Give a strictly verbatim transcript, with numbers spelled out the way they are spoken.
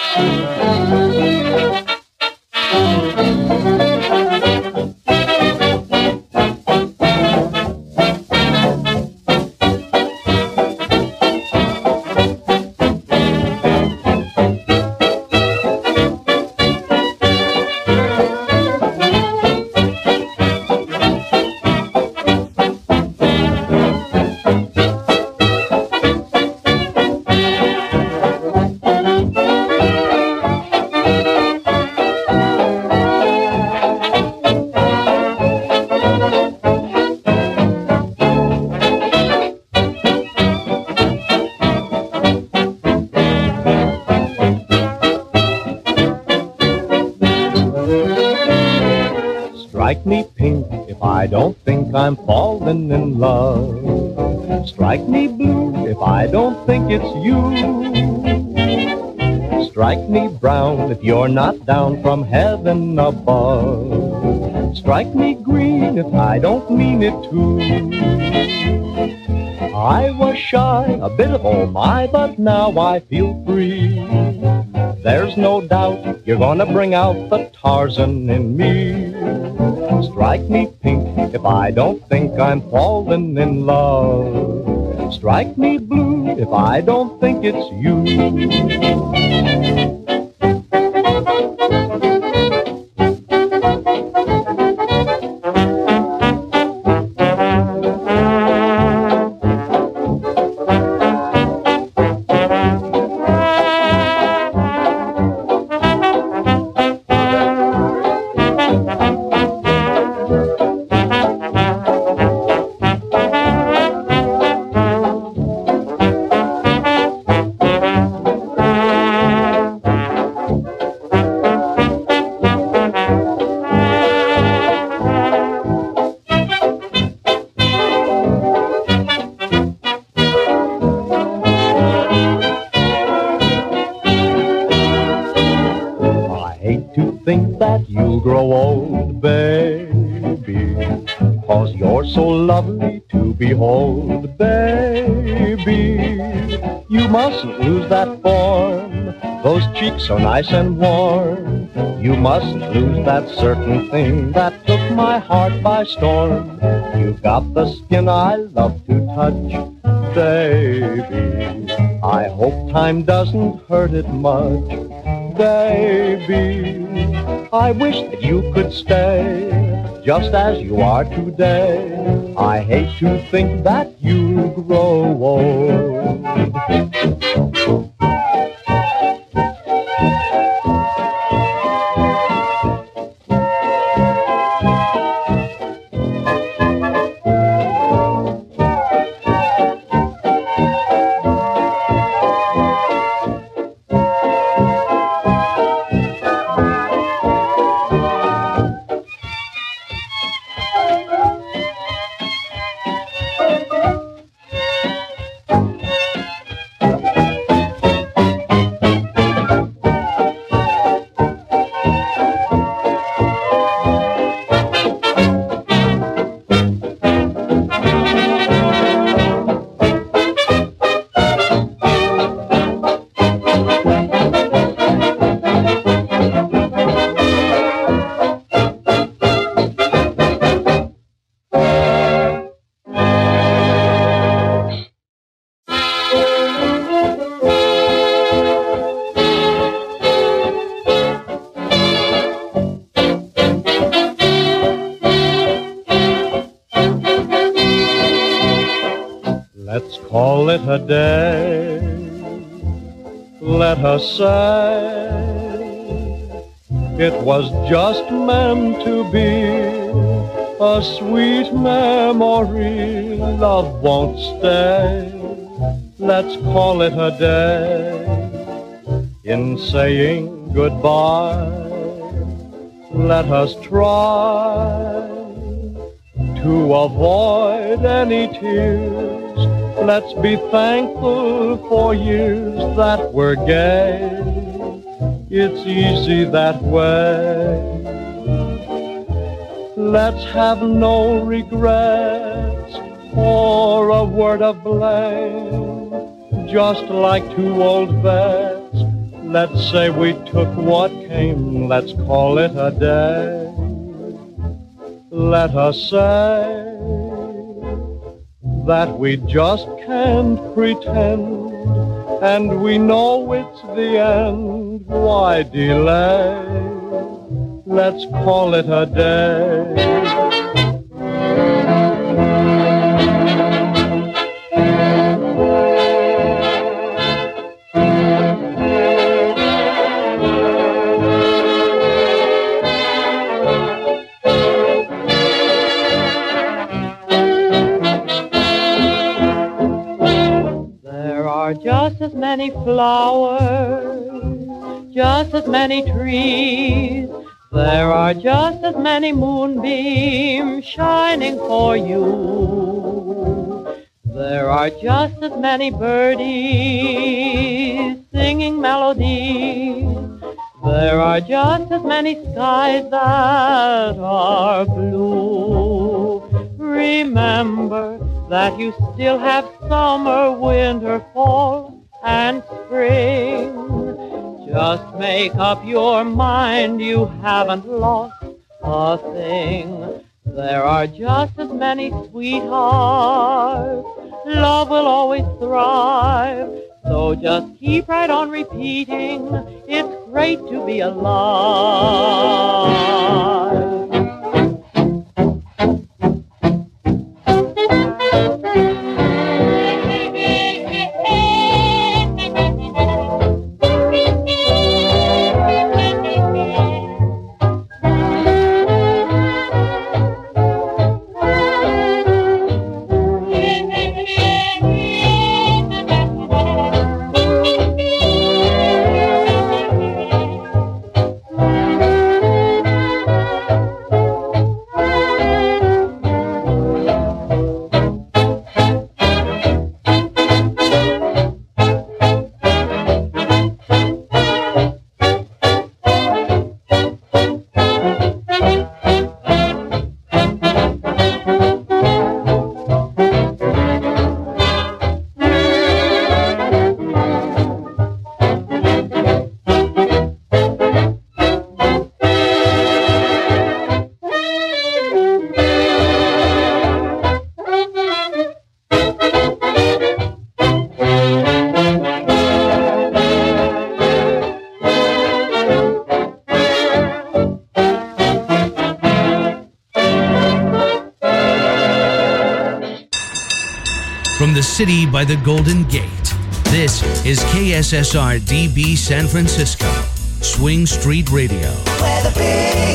Strike me pink if I don't think I'm falling in love. Strike me blue if I don't think it's you. Strike me brown if you're not down from heaven above. Strike me green if I don't mean it to. I was shy, a bit of oh my, but now I feel free. There's no doubt you're gonna bring out the Tarzan in me. Strike me pink if I don't think I'm falling in love. Strike me blue if I don't think it's you. Think that you'll grow old, baby, 'cause you're so lovely to behold, baby. You mustn't lose that form, those cheeks so nice and warm. You mustn't lose that certain thing that took my heart by storm. You've got the skin I love to touch, baby. I hope time doesn't hurt it much, baby. I wish that you could stay just as you are today. I hate to think that you grow old. Let's call it a day. Let us say it was just meant to be. A sweet memory, love won't stay. Let's call it a day. In saying goodbye, let us try to avoid any tears. Let's be thankful for years that were gay. It's easy that way. Let's have no regrets or a word of blame. Just like two old vets, Let's say we took what came, let's call it a day. Let us say that we just can't pretend, and we know it's the end. Why delay? Let's call it a day. Just as many flowers, just as many trees. There are just as many moonbeams shining for you. There are just as many birdies singing melodies. There are just as many skies that are blue. Remember that you still have summer, winter, fall, and spring. Just make up your mind, you haven't lost a thing. There are just as many sweethearts. Love will always thrive. So just keep right on repeating, it's great to be alive. From the city by the Golden Gate, this is K S S R D B San Francisco, Swing Street Radio. Where the big